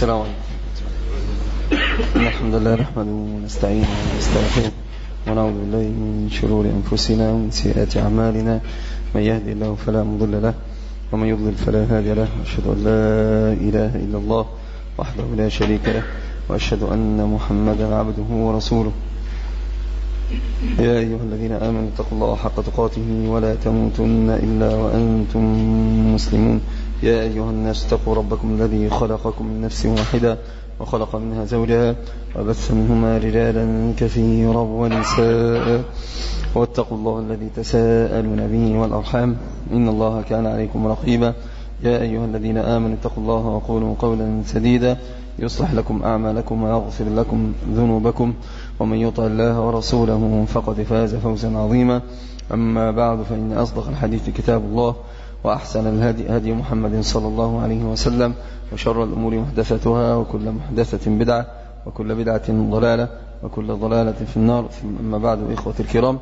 السلام عليكم. الحمد لله نحمده ونستعينه ونستغفره ونعوذ بالله من شرور أنفسنا ومن سيئات أعمالنا، من يهدي الله فلا مضل له ومن يضلل فلا هادي له، وأشهد أن لا إله إلا الله وحده لا شريك له، وأشهد أن محمدا عبده ورسوله. يا أيها الذين آمنوا اتقوا الله حق تقاته ولا تموتن إلا وأنتم مسلمون. يا أيها الناس اتقوا ربكم الذي خلقكم من نفس واحدة وخلق منها زوجها وبث منهما رجالا كثيرا ونساء، واتقوا الله الذي تساءلون به والأرحام إن الله كان عليكم رقيبا. يا أيها الذين آمنوا اتقوا الله وقولوا قولا سديدا يصلح لكم أعمالكم ويغفر لكم ذنوبكم، ومن يطع الله ورسوله فقد فاز فوزا عظيما. أما بعد، فإن أصدق الحديث كتاب الله، وأحسن الهدي هدي محمد صلى الله عليه وسلم، وشر الأمور محدثتها، وكل محدثة بدعة، وكل بدعة ضلالة، وكل ضلالة في النار. أما بعد، إخوة الكرام،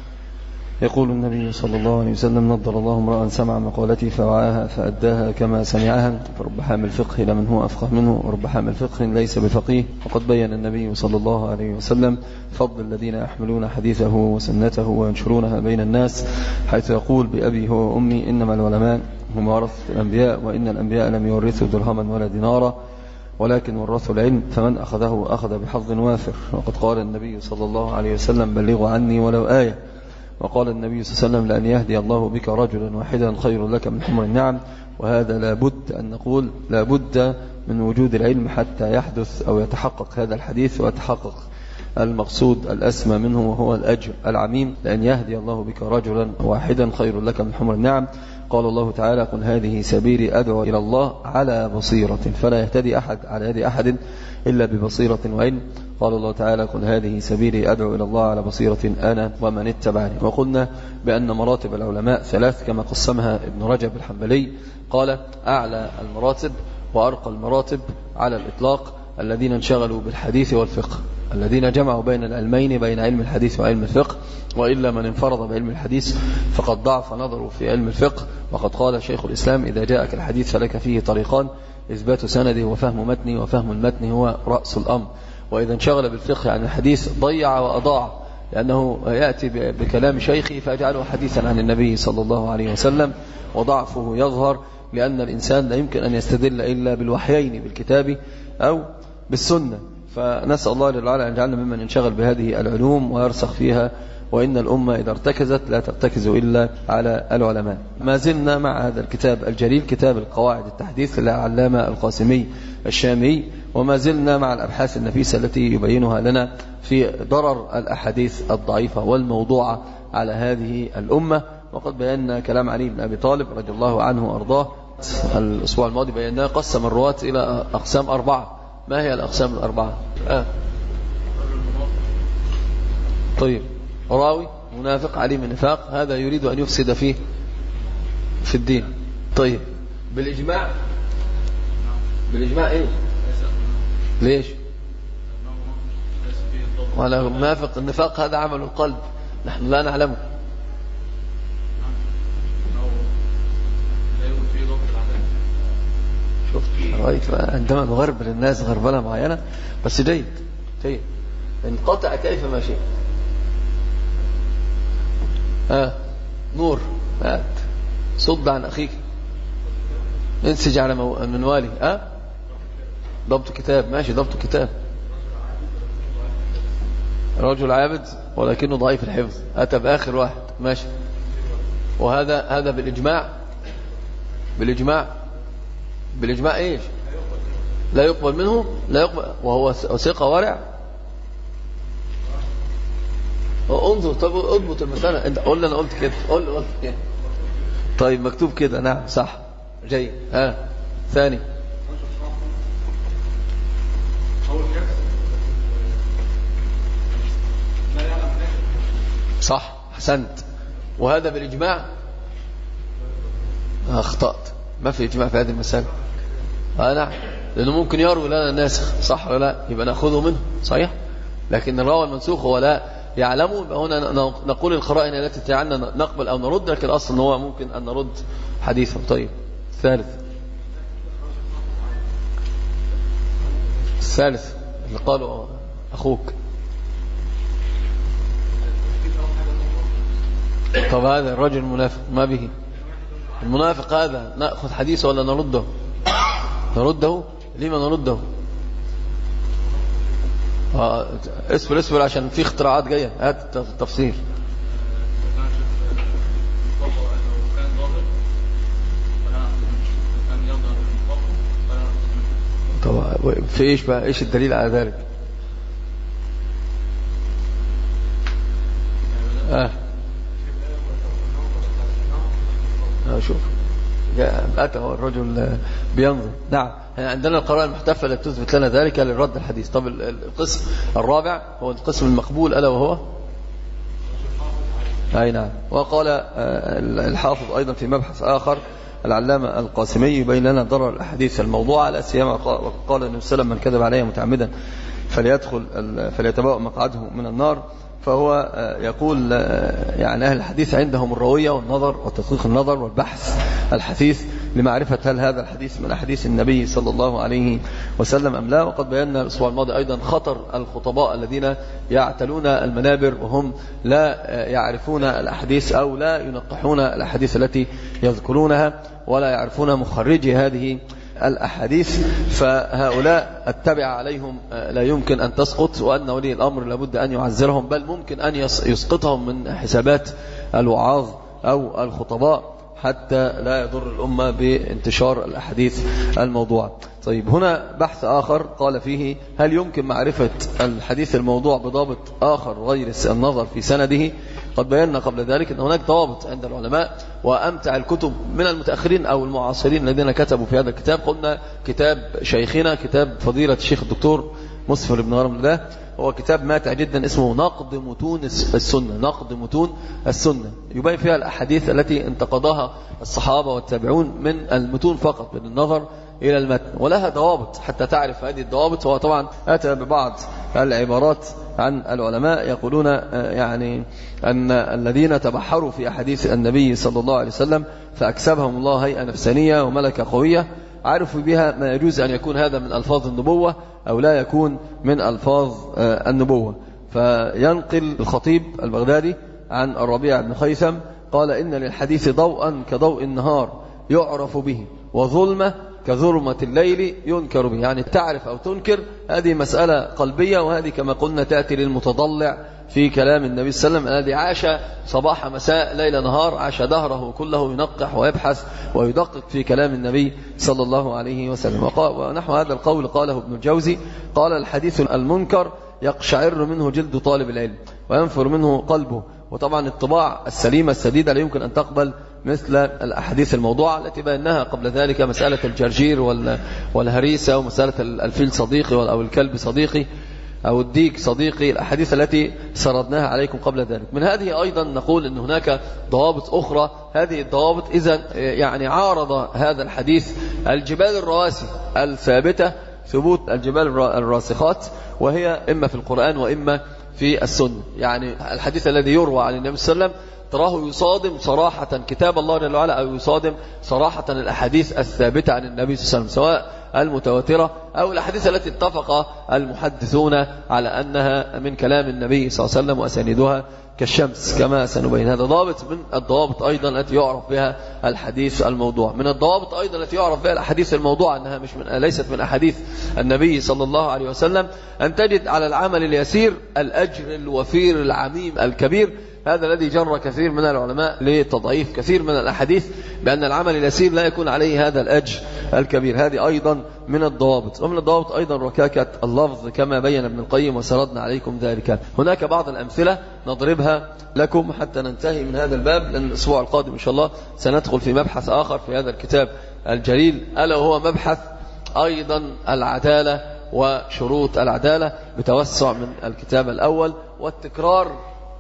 يقول النبي صلى الله عليه وسلم: نضر الله امرأ سمع مقالتي فوعاها فأداها كما سمعها، فرب حامل فقه لمن هو أفقه منه، ورب حامل فقه ليس بفقيه. وقد بين النبي صلى الله عليه وسلم فضل الذين يحملون حديثه وسنته وينشرونها بين الناس، حيث يقول: بأبي هو وأمي إنما العلماء هم ورثة الأنبياء، وإن الأنبياء لم يورثوا درهما ولا دينارا ولكن ورثوا العلم، فمن أخذه أخذ بحظ وافر. وقد قال النبي صلى الله عليه وسلم: بلغوا عني ولو آية. وقال النبي صلى الله عليه وسلم: لأن يهدي الله بك رجلا واحدا خير لك من حمر النعم. وهذا لابد أن نقول لابد من وجود العلم حتى يحدث أو يتحقق هذا الحديث ويتحقق المقصود الأسمى منه، وهو الأجر العميم. لأن يهدي الله بك رجلا واحدا خير لك من حمر النعم. قال الله تعالى: قل هذه سبيلي أدعو إلى الله على بصيرة، فلا يهتدي أحد على يد أحد إلا ببصيرة وعلم. قال الله تعالى: قل هذه سبيلي أدعو إلى الله على بصيرة أنا ومن اتبعني. وقلنا بأن مراتب العلماء ثلاث كما قسمها ابن رجب الحنبلي. قال: أعلى المراتب وأرقى المراتب على الإطلاق الذين انشغلوا بالحديث والفقه، الذين جمعوا بين العلمين، بين علم الحديث وعلم الفقه. وإلا من انفرد بعلم الحديث فقد ضعف نظره في علم الفقه. وقد قال شيخ الإسلام: إذا جاءك الحديث فلك فيه طريقان: إثبات سنده وفهم متنه، وفهم المتن هو رأس الأمر. وإذا انشغل بالفقه عن الحديث ضيع وأضاع، لأنه يأتي بكلام شيخه فيجعله حديثا عن النبي صلى الله عليه وسلم، وضعفه يظهر، لأن الإنسان لا يمكن أن يستدل إلا بالوحيين، بالكتاب أو بالسنة. فنسأل الله جل وعلا أن يجعلنا ممن ينشغل بهذه العلوم ويرسخ فيها. وإن الأمة إذا ارتكزت لا ترتكز إلا على العلماء. ما زلنا مع هذا الكتاب الجليل، كتاب القواعد التحديث للعلامة القاسمي الشامي، وما زلنا مع الأبحاث النفيسة التي يبينها لنا في ضرر الأحاديث الضعيفة والموضوعة على هذه الأمة. وقد بينا كلام علي بن أبي طالب رضي الله عنه وأرضاه. الأسبوع الماضي بينا قسم الرواة إلى أقسام 4. ما هي الأقسام الأربعة؟ طيب، راوي منافق عليم النفاق، هذا يريد أن يفسد فيه في الدين. طيب، بالإجماع إيه؟ ليش؟ ولا منافق النفاق هذا عمل القلب، نحن لا نعلمه. شفت رأيت عندما نغرب للناس غربلة معينة، بس جيد انقطع كيف ما شئ. نور، صد عن أخيك، انسج على منوالي. ضبط كتاب، ماشي، ضبط كتاب. رجل عابد ولكنه ضعيف الحفظ، أتى بآخر واحد، ماشي. وهذا بالإجماع إيش؟ لا يقبل منه، لا يقبل، وهو ثقة ورع. انظر، طب اضبط المسألة. انت قول لي انا قلت كده، قول كده. طيب، مكتوب كده، نعم صح، جيد. ثاني، صح، احسنت. وهذا بالإجماع. أخطأت، ما في إجماع في هذه المسألة. نعم، لأنه ممكن يروي لنا ناسخ، صح ولا لا؟ يبقى نأخذه منه، صحيح. لكن الراوي المنسوخ هو لا يعلمه، يبقى هنا نقول القرائن التي تجعلنا نقبل أو نرد، لكن الأصل أنه هو ممكن أن نرد حديثه. طيب، ثالث، الثالث اللي قالوا أخوك. طب هذا الرجل المنافق ما به؟ المنافق هذا نأخذ حديثه ولا نرده؟ نرده؟ لما نرده؟ اسفل عشان في اختراعات جاية. هات التفسير. طب في ايش بقى؟ ايش الدليل على ذلك؟ شوف أتى الرجل بينظر. نعم عندنا القراءة المحتفة التي تثبت لنا ذلك للرد الحديث. طب القسم الرابع هو القسم المقبول ألا وهو أي نعم. وقال الحافظ أيضا في مبحث آخر العلامة القاسمي يبين لنا ضرر الأحاديث الموضوعة لا سيما قال النبي صلى الله عليه وسلم من كذب عليه متعمدا فليتبوأ مقعده من النار. فهو يقول يعني أهل الحديث عندهم الروية والنظر وتدقيق النظر والبحث الحثيث لمعرفة هل هذا الحديث من أحاديث النبي صلى الله عليه وسلم أم لا. وقد بينا الأسبوع الماضي أيضا خطر الخطباء الذين يعتلون المنابر وهم لا يعرفون الأحاديث أو لا ينقحون الأحاديث التي يذكرونها ولا يعرفون مخرجي هذه الأحاديث. فهؤلاء التبع عليهم لا يمكن أن تسقط، وأن ولي الأمر لابد أن يعزرهم، بل ممكن أن يسقطهم من حسابات الوعاظ أو الخطباء حتى لا يضر الأمة بانتشار الأحاديث الموضوعة. طيب هنا بحث آخر قال فيه هل يمكن معرفة الحديث الموضوع بضابط آخر غير النظر في سنده؟ قد بينا قبل ذلك أن هناك ضوابط عند العلماء، وأمتع الكتب من المتأخرين أو المعاصرين الذين كتبوا في هذا الكتاب قلنا كتاب شيخنا كتاب فضيلة الشيخ الدكتور مسفر بن غرم الله، هو كتاب ماتع جدا اسمه نقد متون السنة. نقد متون السنة يبين فيها الأحاديث التي انتقدها الصحابة والتابعون من المتون فقط من النظر إلى المتن، ولها ضوابط حتى تعرف هذه الضوابط. هو طبعا أتى ببعض العبارات عن العلماء يقولون يعني أن الذين تبحروا في أحاديث النبي صلى الله عليه وسلم فأكسبهم الله هيئة نفسانية وملكة قوية عرفوا بها ما يجوز أن يكون هذا من ألفاظ النبوة أو لا يكون من ألفاظ النبوة. فينقل الخطيب البغدادي عن الربيع بن خيثم قال إن للحديث ضوءا كضوء النهار يعرف به، وظلمة كظلمة الليل ينكر به. يعني تعرف أو تنكر هذه مسألة قلبية، وهذه كما قلنا تأتي للمتضلع في كلام النبي صلى الله عليه وسلم الذي عاش صباح مساء ليل نهار، عاش دهره كله ينقح ويبحث ويدقق في كلام النبي صلى الله عليه وسلم. ونحو هذا القول قاله ابن الجوزي قال الحديث المنكر يقشعر منه جلد طالب العلم وينفر منه قلبه. وطبعا الطباع السليمة السديدة لا يمكن أن تقبل مثل الأحاديث الموضوعة التي بيناها قبل ذلك، مسألة الجرجير والهريسة ومسألة الفيل صديقي أو الكلب صديقي أو الديك صديقي، الأحاديث التي سردناها عليكم قبل ذلك. من هذه أيضا نقول أن هناك ضوابط أخرى. هذه الضوابط إذا يعني عارض هذا الحديث الجبال الرواسي الثابتة، ثبوت الجبال الراسخات، وهي إما في القرآن وإما في السنة. يعني الحديث الذي يروى عن النبي صلى الله عليه وسلم تراه يصادم صراحة كتاب الله جل وعلا أو يصادم صراحة الأحاديث الثابتة عن النبي صلى الله عليه وسلم، سواء المتواترة أو الأحاديث التي اتفق المحدثون على أنها من كلام النبي صلى الله عليه وسلم وأسانيدها كالشمس كما سنبين. هذا ضابط من الضوابط أيضا التي يعرف بها الحديث الموضوع. من الضوابط أيضا التي يعرف بها الحديث الموضوع أنها ليست من أحاديث النبي صلى الله عليه وسلم، أن تجد على العمل اليسير الأجر الوفير العميم الكبير. هذا الذي جر كثير من العلماء لتضعيف كثير من الأحاديث بأن العمل اليسير لا يكون عليه هذا الأجر الكبير. هذه أيضا من الضوابط. ومن الضوابط أيضا ركاكة اللفظ كما بين ابن القيم وسردنا عليكم ذلك. هناك بعض الأمثلة نضربها لكم حتى ننتهي من هذا الباب، لأن الأسبوع القادم إن شاء الله سندخل في مبحث آخر في هذا الكتاب الجليل، ألا وهو مبحث أيضا العدالة وشروط العدالة بتوسع من الكتاب الأول. والتكرار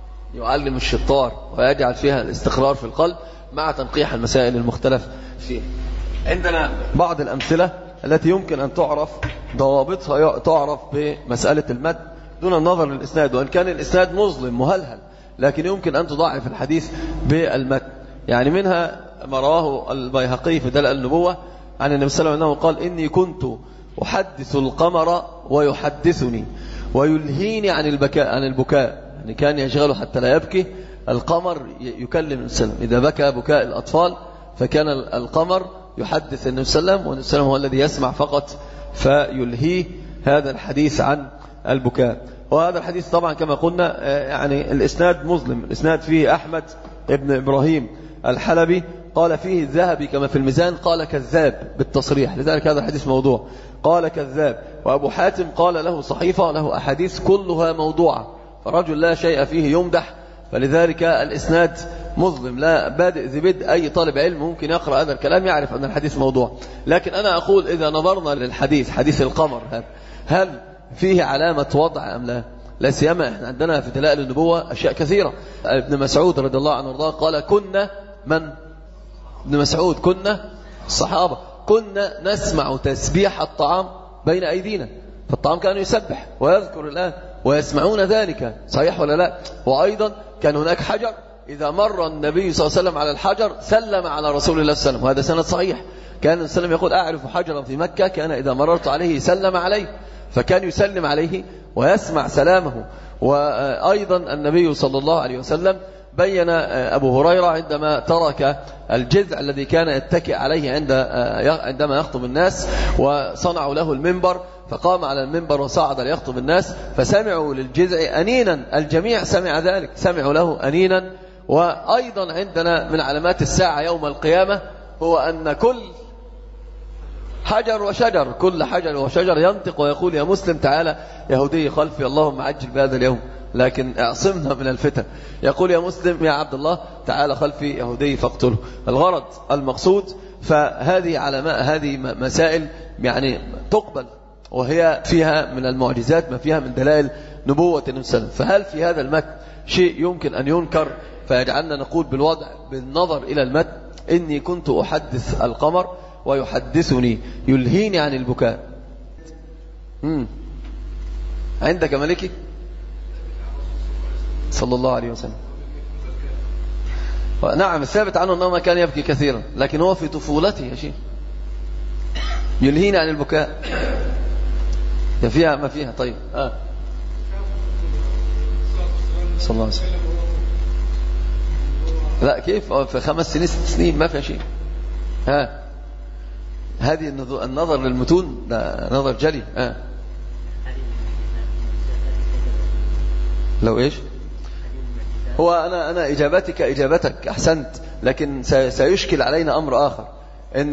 يعلم الشطار ويجعل فيها الاستقرار في القلب مع تنقيح المسائل المختلف فيه. عندنا بعض الأمثلة التي يمكن أن تعرف ضوابطها تعرف بمسألة المد دون النظر للإسناد، وإن كان الإسناد مظلم مهلهل لكن يمكن أن تضاعف الحديث بالمد. يعني منها ما رواه البيهقي في دلائل النبوة عن النبي صلى الله عليه وسلم أنه قال إني كنت أحدث القمر ويحدثني ويلهيني عن البكاء يعني كان يشغله حتى لا يبكي. القمر يكلم السلام إذا بكى بكاء الأطفال، فكان القمر يحدث النبي صلى الله عليه وسلم، والنبي صلى الله عليه وسلم هو الذي يسمع فقط فيلهيه هذا الحديث عن البكاء. وهذا الحديث طبعا كما قلنا يعني الإسناد مظلم، الإسناد فيه أحمد ابن إبراهيم الحلبي قال فيه الذهبي كما في الميزان قال كذاب بالتصريح، لذلك هذا الحديث موضوع، قال كذاب. وأبو حاتم قال له صحيفة له أحاديث كلها موضوعة، فرجل لا شيء فيه يمدح، فلذلك الإسناد مظلم لا بادئ ذي بدء. أي طالب علم ممكن يقرأ هذا الكلام يعرف أن الحديث موضوع. لكن أنا أقول إذا نظرنا للحديث حديث القمر هل فيه علامة وضع أم لا؟ لا سيما احنا عندنا في دلائل النبوة أشياء كثيرة. ابن مسعود رضي الله عنه وارضاه قال كنا من؟ ابن مسعود كنا الصحابة كنا نسمع تسبيح الطعام بين أيدينا، فالطعام كان يسبح ويذكر الآن ويسمعون ذلك، صحيح ولا لا؟ وأيضا كان هناك حجر إذا مر النبي صلى الله عليه وسلم على الحجر سلم على رسول الله صلى الله عليه وسلم، وهذا سند صحيح. كان النبي صلى الله عليه وسلم يقول أعرف حجرا في مكة كان إذا مررت عليه سلم عليه، فكان يسلم عليه ويسمع سلامه. وأيضا النبي صلى الله عليه وسلم بين أبو هريرة عندما ترك الجذع الذي كان يتكئ عليه عندما يخطب الناس، وصنعوا له المنبر، فقام على المنبر وصعد ليخطب الناس، فسمعوا للجذع أنينا، الجميع سمع ذلك، سمعوا له أنينا. وأيضا عندنا من علامات الساعة يوم القيامة هو أن كل حجر وشجر، كل حجر وشجر ينطق ويقول يا مسلم تعالى يهودي خلفي اللهم عجل بهذا اليوم لكن اعصمنا من الفتن، يقول يا مسلم يا عبد الله تعالى خلفي يهودي فاقتله. الغرض المقصود، فهذه علماء هذه مسائل يعني تقبل، وهي فيها من المعجزات ما فيها من دلائل نبوة النبي صلى الله عليه وسلم. فهل في هذا المتن شيء يمكن أن ينكر فيجعلنا نقول بالوضع بالنظر إلى المتن إني كنت أحدث القمر ويحدثني يلهيني عن البكاء؟ عندك ملكي صلى الله عليه وسلم نعم الثابت عنه أنه ما كان يبكي كثيرا، لكن هو في طفولته يا شيخ يلهيني عن البكاء. يا فيها ما فيها. طيب صلى الله عليه وسلم لا كيف في 5 سنين 6 سنين ما في شيء. هذه النظر للمتون ده نظر جلي. لو ايش هو انا اجابتك اجابتك احسنت، لكن سيشكل علينا امر اخر ان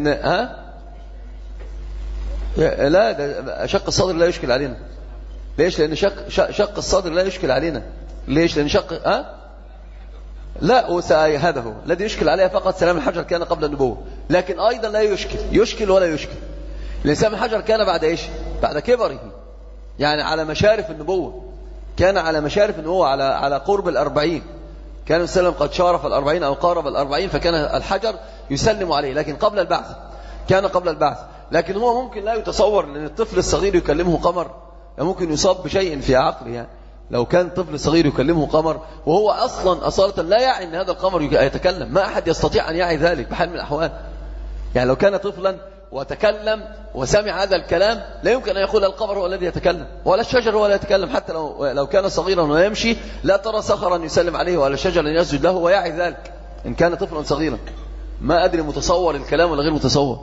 لا ده شق الصدر لا يشكل علينا. ليش؟ لان شق الصدر لا يشكل علينا. ليش؟ لان شق لا هذا هو الذي يشكل عليها فقط. سلام الحجر كان قبل النبوة، لكن أيضا لا يشكل ولا يشكل. سلام الحجر كان بعد إيش؟ بعد كبره، يعني على مشارف النبوة، كان على مشارف النبوة على قرب 40. كان السلام قد شارف 40 أو قارب 40، فكان الحجر يسلم عليه، لكن قبل البعث، كان قبل البعث. لكن هو ممكن لا يتصور أن الطفل الصغير يكلمه قمر، ممكن يصاب بشيء في عقله. يعني لو كان طفل صغير يكلمه قمر وهو أصلا لا يعي أن هذا القمر يتكلم، ما أحد يستطيع أن يعي ذلك بحال من الأحوال. يعني لو كان طفلا وتكلم وسمع هذا الكلام لا يمكن أن يقول القمر هو الذي يتكلم ولا الشجر هو الذي يتكلم. حتى لو كان صغيرا ويمشي لا ترى صخرا يسلم عليه ولا شجرا يسجد له ويعي ذلك إن كان طفلا صغيرا. ما أدري متصور الكلام ولا غير متصور.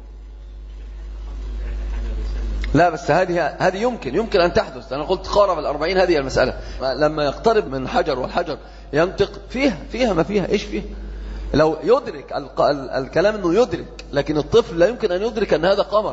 لا بس هذه يمكن أن تحدث. أنا قلت قارب 40 هذه المسألة. لما يقترب من حجر والحجر ينطق فيها ما فيها إيش فيها. لو يدرك الكلام أنه يدرك، لكن الطفل لا يمكن أن يدرك أن هذا قمر.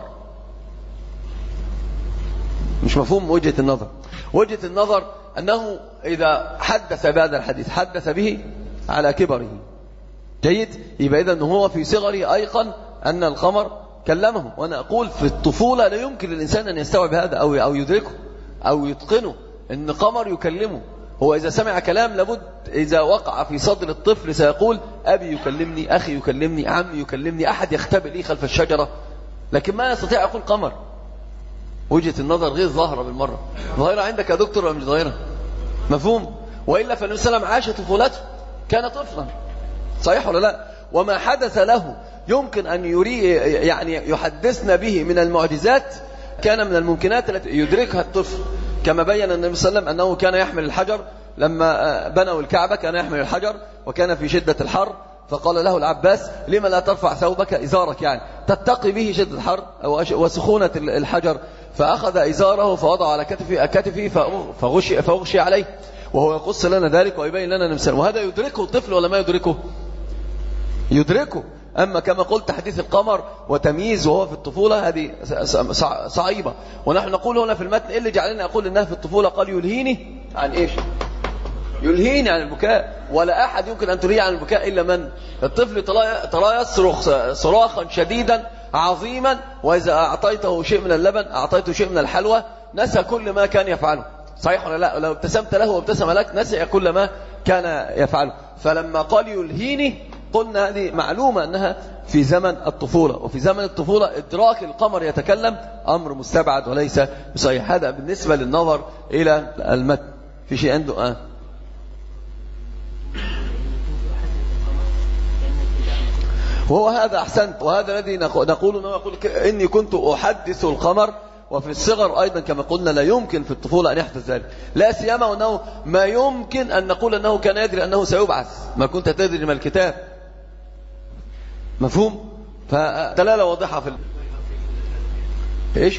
مش مفهوم وجهة النظر. وجهة النظر أنه إذا حدث بهذا الحديث حدث به على كبره. جيد. يبقى إذن هو في صغره أيقن أن القمر كلمه. وأنا أقول في الطفولة لا يمكن للإنسان أن يستوعب هذا أو يدركه أو يتقنه أن قمر يكلمه. هو إذا سمع كلام لابد إذا وقع في صدر الطفل سيقول أبي يكلمني، أخي يكلمني، عمي يكلمني، أحد يختبئ لي خلف الشجرة، لكن ما يستطيع يقول قمر. وجهة النظر غير ظاهرة بالمرة. ظاهرة عندك يا دكتور ولا مش ظاهرة؟ مفهوم؟ وإلا فالنبي صلى الله عليه وسلم عاش طفولته، كان طفلا، صحيح ولا لا؟ وما حدث له يمكن أن يعني يحدثنا به من المعجزات كان من الممكنات التي يدركها الطفل، كما بين النبي صلى الله عليه وسلم أنه كان يحمل الحجر لما بنوا الكعبة، كان يحمل الحجر وكان في شدة الحر، فقال له العباس لما لا ترفع ثوبك إزارك، يعني تتقي به شدة الحر وسخونة الحجر. فأخذ إزاره فوضعه على كتفه فغشي عليه، وهو يقص لنا ذلك ويبين لنا نمثال. وهذا يدركه الطفل ولا ما يدركه؟ يدركه. أما كما قلت حديث القمر وتمييز وهو في الطفولة هذه صعيبة. ونحن نقول هنا في المتن إيه اللي جعلنا أقول إنها في الطفولة؟ قال يلهيني عن إيش؟ يلهيني عن البكاء، ولا أحد يمكن أن تلهي عن البكاء إلا من؟ الطفل ترى يصرخ صراخا شديدا عظيما، وإذا أعطيته شيء من اللبن أعطيته شيء من الحلوى نسى كل ما كان يفعله. صحيح ولا لا؟ لو ابتسمت له وابتسم لك نسي كل ما كان يفعله. فلما قال يلهيني قلنا هذه معلومة أنها في زمن الطفولة، وفي زمن الطفولة إدراك القمر يتكلم أمر مستبعد وليس بصحيح. هذا بالنسبة للنظر إلى المتن. في شيء عنده وهو هذا أحسنت، وهذا الذي نقول إني كنت أحدث القمر. وفي الصغر أيضا كما قلنا لا يمكن في الطفولة أن يحدث ذلك، لا سيما وأنه ما يمكن أن نقول أنه كان يدري أنه سيبعث، ما كنت تدري ما الكتاب. مفهوم؟ فدلالة واضحة في إيش؟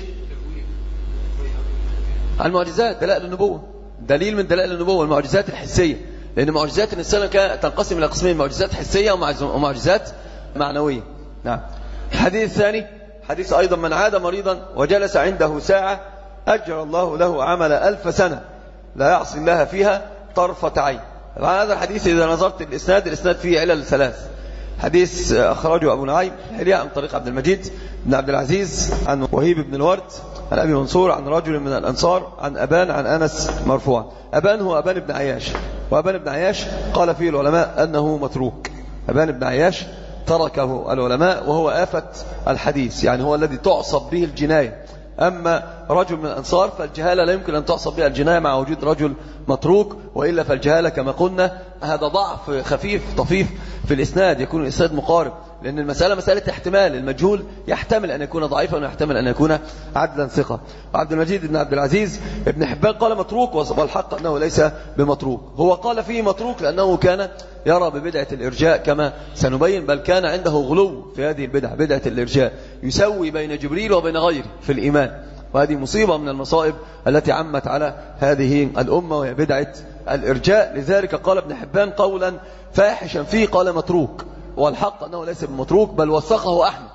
المعجزات دلائل النبوة، دليل من دلائل النبوة المعجزات الحسية، لأن معجزات الإنسان تنقسم إلى قسمين: معجزات حسية ومعجزات معنوية. نعم. الحديث الثاني حديث أيضا من عاد مريضا وجلس عنده ساعة أجر الله له عمل 1000 سنة لا يعصي الله فيها طرفة عين. هذا الحديث إذا نظرت الإسناد فيه علل 3. حديث أخرجه أبو نعيم حلية عن طريق عبد المجيد بن عبد العزيز عن وهيب بن الورد عن أبي منصور عن رجل من الأنصار عن أبان عن أنس مرفوعا. أبان هو أبان بن عياش، وأبان بن عياش قال فيه العلماء أنه متروك. أبان بن عياش تركه العلماء وهو آفة الحديث، يعني هو الذي تعصب به الجناية. أما رجل من الأنصار فالجهالة لا يمكن أن تعصب بها الجناية مع وجود رجل متروك، وإلا فالجهالة كما قلنا هذا ضعف خفيف طفيف في الإسناد، يكون الإسناد مقارب، لأن المسألة مسألة احتمال، المجهول يحتمل أن يكون ضعيفا ويحتمل أن يكون عدلا ثقة. وعبد المجيد بن عبد العزيز ابن حبان قال متروك، والحق أنه ليس بمتروك. هو قال فيه متروك لأنه كان يرى ببدعة الإرجاء كما سنبين، بل كان عنده غلو في هذه البدعة، بدعة الإرجاء، يسوي بين جبريل وبين غيره في الإيمان. وهذه مصيبة من المصائب التي عمت على هذه الأمة، وهي بدعة الإرجاء. لذلك قال ابن حبان قولا فاحشا فيه، قال متروك، والحق أنه ليس بمتروك بل وثقه أحمد.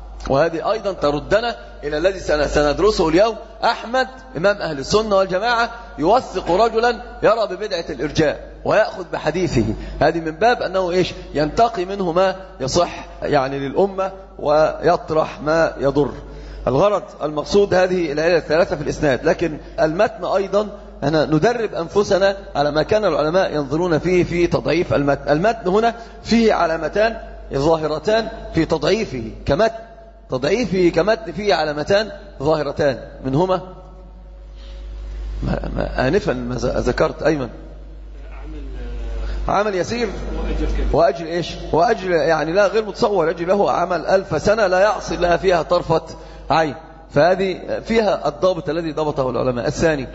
وهذه أيضا تردنا إلى الذي سندرسه اليوم. أحمد إمام أهل السنة والجماعة يوثق رجلا يرى ببدعة الإرجاء ويأخذ بحديثه، هذه من باب أنه إيش؟ ينتقي منه ما يصح يعني للأمة ويطرح ما يضر. الغرض المقصود هذه العلة 3 في الإسناد. لكن المتن أيضا أنا ندرب أنفسنا على ما كان العلماء ينظرون فيه في تضعيف المتن. المتن هنا فيه علامتان ظاهرتان في تضعيفه كمتن، تضعيفه كمتن فيه علامتان ظاهرتان، منهما آنفا ما ذكرت أيمن عمل يسير وأجل إيش؟ وأجل يعني لا غير متصور، أجل له عمل 1000 سنة لا يعصي لها فيها طرفة عين. فهذه فيها الضابط الذي ضبطه العلماء. الثاني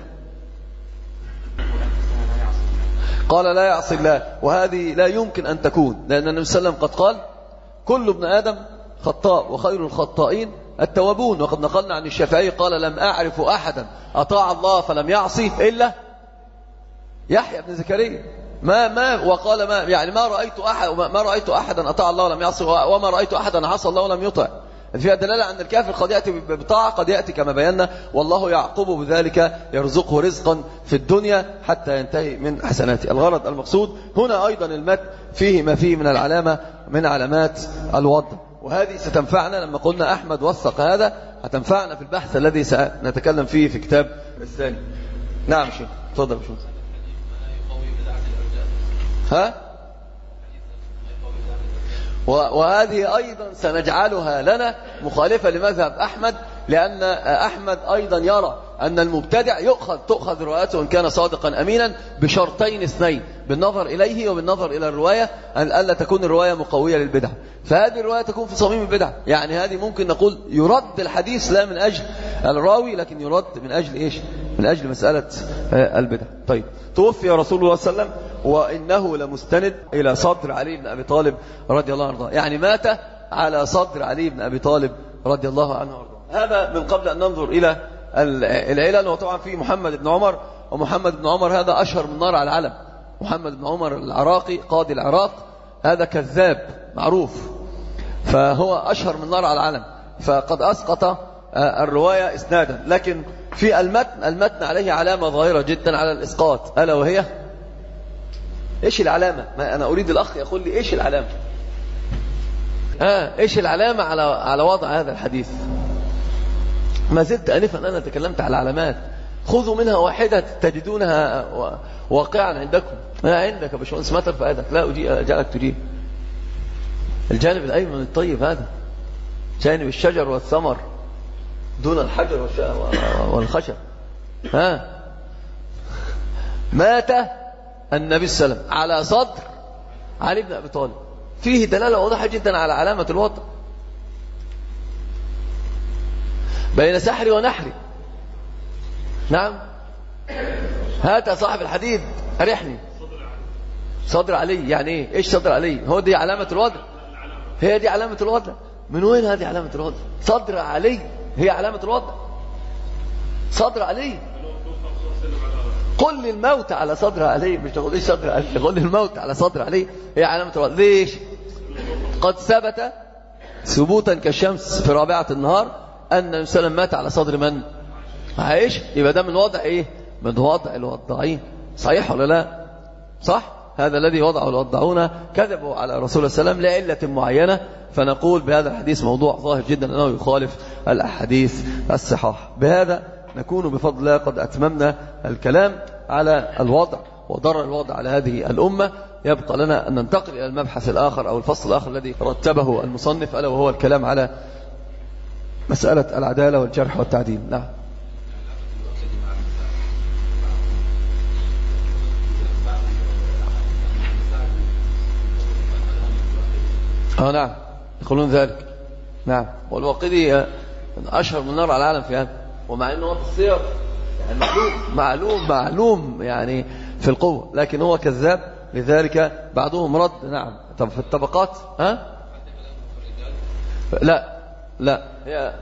قال لا يعصي الله، وهذه لا يمكن أن تكون، لأن النبي صلى الله عليه وسلم قد قال كل ابن آدم خطاء وخير الخطائين التوابون. وقد نقلنا عن الشافعي قال لم أعرف أحدا أطاع الله فلم يعصي إلا يحيى بن زكريا. وقال ما رأيت أحدا أطاع الله ولم يعصي، وما رأيت أحدا عصى الله ولم يطع. فيها دلالة أن الكافر قد يأتي بطاعة، قد يأتي كما بينا، والله يعقب بذلك يرزقه رزقا في الدنيا حتى ينتهي من حسناته. الغرض المقصود هنا أيضا المتن فيه ما فيه من العلامة من علامات الوضع، وهذه ستنفعنا لما قلنا أحمد وثق هذا، هتنفعنا في البحث الذي سنتكلم فيه في كتاب الثاني. نعم شيخ تفضل شيخ. وهذه أيضا سنجعلها لنا مخالفة لمذهب أحمد لأن أحمد أيضا يرى أن المبتدع تؤخذ روايته إن كان صادقا أمينا بشرطين اثنين، بالنظر إليه وبالنظر إلى الرواية، أن ألا تكون الرواية مقوية للبدع. فهذه الرواية تكون في صميم البدع، يعني هذه ممكن نقول يرد الحديث لا من أجل الراوي، لكن يرد من أجل إيش؟ من أجل مسألة البدع. طيب، توفي رسول الله صلى الله عليه وسلم وإنه لمستند إلى صدر علي بن أبي طالب رضي الله عنه، يعني مات على صدر علي بن أبي طالب رضي الله عنه وارضاه. هذا من قبل أن ننظر إلى العلل. وطبعا في محمد بن عمر، ومحمد بن عمر هذا أشهر من نار على العلم. محمد بن عمر العراقي قاضي العراق، هذا كذاب معروف، فهو أشهر من نار على العلم، فقد أسقط الرواية إسنادا. لكن في المتن عليه علامة ظاهرة جدا على الإسقاط، ألا وهي إيش العلامة؟ ما أنا أريد الأخ يقول لي إيش العلامة؟ إيش العلامة على وضع هذا الحديث؟ ما زلت أنفا أنا تكلمت على علامات، خذوا منها واحدة تجدونها واقعا عندكم. ما عندك يا باشمهندس، ما ترفع يدك، لا أجعلك تجيب. الجانب الأيمن الطيب هذا جانب الشجر والثمر دون الحجر والخشب. مات النبي صلى الله عليه وسلم على صدر علي بن أبي طالب، فيه دلالة واضحة جدا على علامة الوضع بين سحري ونحري. نعم، هات صاحب الحديد أرحني. صدر علي يعني ايه؟ ايش صدر علي؟ هو دي علامة الوضع؟ هي دي علامة الوضع؟ من وين هذه علامة الوضع؟ صدر علي هي علامة الوضع؟ صدر علي، قل لي الموت على صدر علي، مش تقول ايش صدر علي، قل لي الموت على صدر علي هي علامة الوضع. ليش؟ قد ثبت ثبوتا كالشمس في رابعة النهار أن النبي صلى الله عليه وسلم مات على صدر من؟ عايش. يبقى ده من وضع ايه؟ من وضع الوضاعين. صحيح ولا لا؟ صح؟ هذا الذي وضعه الوضاعون، كذبوا على رسول الله صلى الله عليه وسلم لعلة معينة، فنقول بهذا الحديث موضوع ظاهر جدا أنه يخالف الأحاديث الصحاح. بهذا نكون بفضل الله قد أتممنا الكلام على الوضع وضرر الوضع على هذه الأمة. يبقى لنا أن ننتقل إلى المبحث الآخر أو الفصل الآخر الذي رتبه المصنف، ألا وهو الكلام على مسألة العدالة والجرح والتعديل. نعم. نعم، يقولون ذلك. نعم، والواقدي أشهر من نار على العالم في هذا، ومع أنه في السير يعني معلوم يعني في القوة، لكن هو كذاب، لذلك بعضهم رد. نعم. طب في الطبقات لا هي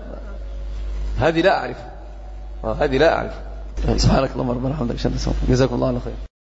هذه لا أعرف. سبحانك اللهم ربنا وبحمدك، جزاكم الله على خير.